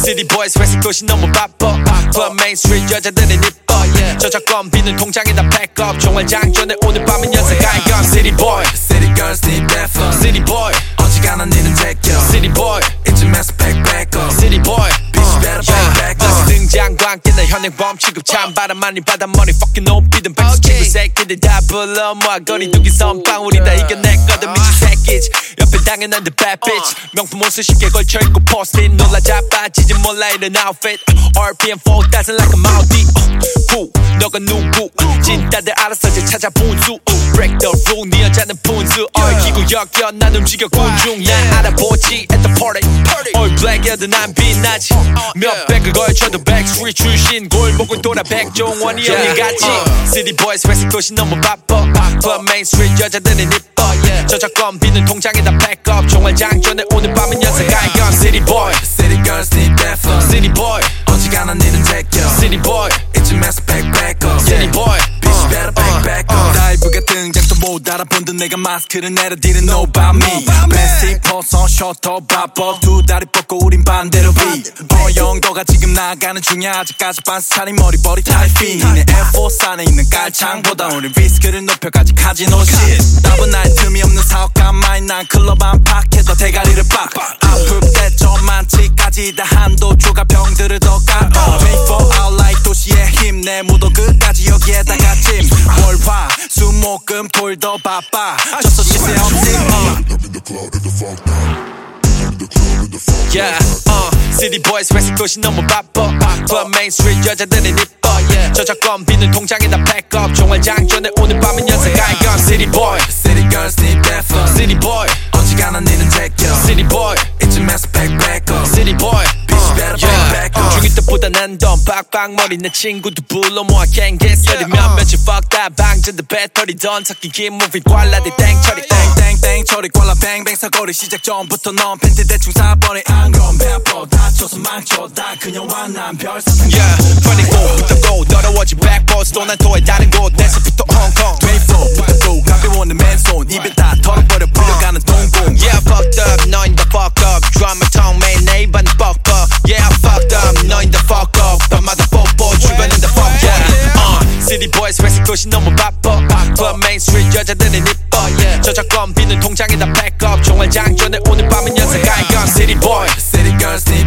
City boys 회색 도시 너무 바빠 Club Main Street 여자들은 이뻐 저작권 비는 통장에다 팩업 종말 장전에 오늘 밤은 연습가인 건 City boy City girls need that fun City boy 어지간한 일은 제껴 City boy 이쯤에서 back up City boy Bitch better back up 등장과 함께 나 현행범 취급 찬바람 많이 받아 머리 fucking 높이든 백수 친구 새끼들 다 불러 모아 거리 두기 선빵 우리 다 이겨냈거든 미친 새끼지 옆에 당연한 the bad bitch 명품 옷을 쉽게 걸쳐 입고 post-it 놀라 자빠지지 몰라 이런 outfit RPM 4000 like a Maudi who 너가 누구 진짜들 알아서 제 찾아 분수 break the rule 네 여자는 분수 얽히고 엮여 난 움직여 군중 난 알아보지 at the party all black여도 난 빛나지 몇 백을 걸쳐도 backstreet 출신 골목은 돌아 백종원이 형님같이 City boys 회색 도시 너무 바빠 Club Main Street 여자들은 이뻐 저작권 비는 통장에다 팩업 종말 장전에 오늘 밤은 연습가인 건 City boy City girls need that fun City boy 어지간한 일은 제껴 City boy 이쯤에서 back up City boy Bitch better back up 다이브가 등장도 못 알아본 듯 내가 마스크를 내려 didn't know about me 벤스티 포서 셔터 바빠 두 다리 뻗고 우린 반대로 비 영도가 지금 나가는 중이야 아직까지 반스 차린 머리버리 타이핑 내 에어포스 안에 있는 깔창보다 우린 리스크를 높여가지 카지노 shit 답은 날 틈이 없는 사업가 마인 난 클럽 안팎에서 대가리를 빡 아플 때 좀 많지까지 다 한도 추가 병들을 더 깔아 24 hour like 도시의 힘 내 무도 끝까지 여기에다가 찜 월화 수목금 토일 더 바빠 졌어 시세 없지 Yeah, City boys 회색 도시 너무 바빠 Club Main Street 여자들은 이뻐 저작권 비는 통장에다 팩업 종말 장전에 오늘 밤은 연습가인 건 City boy City girls need that fun City boy 어지간한 일은 제껴 City boy 이쯤에서 back up City boy Bitch better back up 중이 뜻보다 난던 빡빡머리 내 친구도 불러 모아 갱 개소리면 며칠 fucked up 방전도 배터리 던 섞인 긴 movie 꽐라대 땡처리 땡땡 처리 꽐라 뱅뱅 사거리 시작 전부터 넌 팬티 대충 사버리 안건 배아퍼 다쳐서 망쳐 다 그녀와 난 별사탕 Yeah, 24부터 go 더러워진 backboards 또 난 토해 다른 곳에서부터 홍콩 24부터 go 가벼운 내 맨손 입에 다 털어버려 불려가는 동공 Yeah, I fucked up 너인 다 fuck up 드라마 통 매일 내 입안은 뻑뻑 Yeah, I fucked up 너인 다 fuck up 밤마다 뽀뽀 주변은 다 fuck yeah City boys 회색 도시 너무 바빠 Club Main Street 여자들은 이뻐 저작권 비는 통장에다 팩업 종말 장전에 오늘 밤은 연습가인 건 City boy City girls need